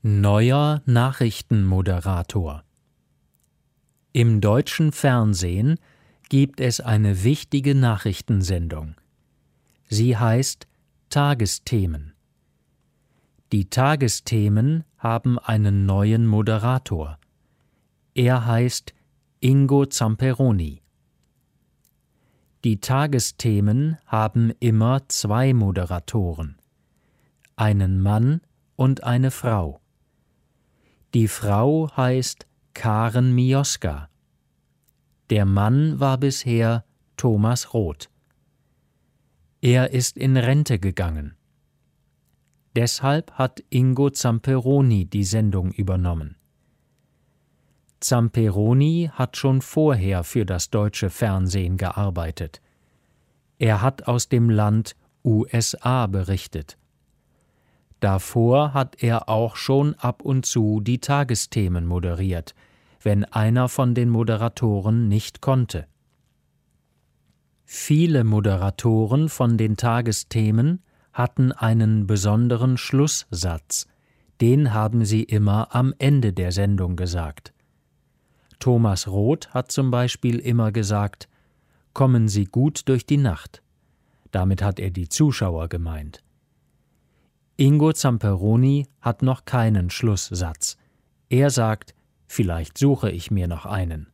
Neuer Nachrichtenmoderator. Im deutschen Fernsehen gibt es eine wichtige Nachrichtensendung. Sie heißt Tagesthemen. Die Tagesthemen haben einen neuen Moderator. Er heißt Ingo Zamperoni. Die Tagesthemen haben immer zwei Moderatoren, einen Mann und eine Frau. Die Frau heißt Karen Mioska. Der Mann war bisher Thomas Roth. Er ist in Rente gegangen. Deshalb hat Ingo Zamperoni die Sendung übernommen. Zamperoni hat schon vorher für das deutsche Fernsehen gearbeitet. Er hat aus dem Land USA berichtet. Davor hat er auch schon ab und zu die Tagesthemen moderiert, wenn einer von den Moderatoren nicht konnte. Viele Moderatoren von den Tagesthemen hatten einen besonderen Schlusssatz, den haben sie immer am Ende der Sendung gesagt. Thomas Roth hat zum Beispiel immer gesagt: „Kommen Sie gut durch die Nacht." Damit hat er die Zuschauer gemeint. Ingo Zamperoni hat noch keinen Schlusssatz. Er sagt: „Vielleicht suche ich mir noch einen."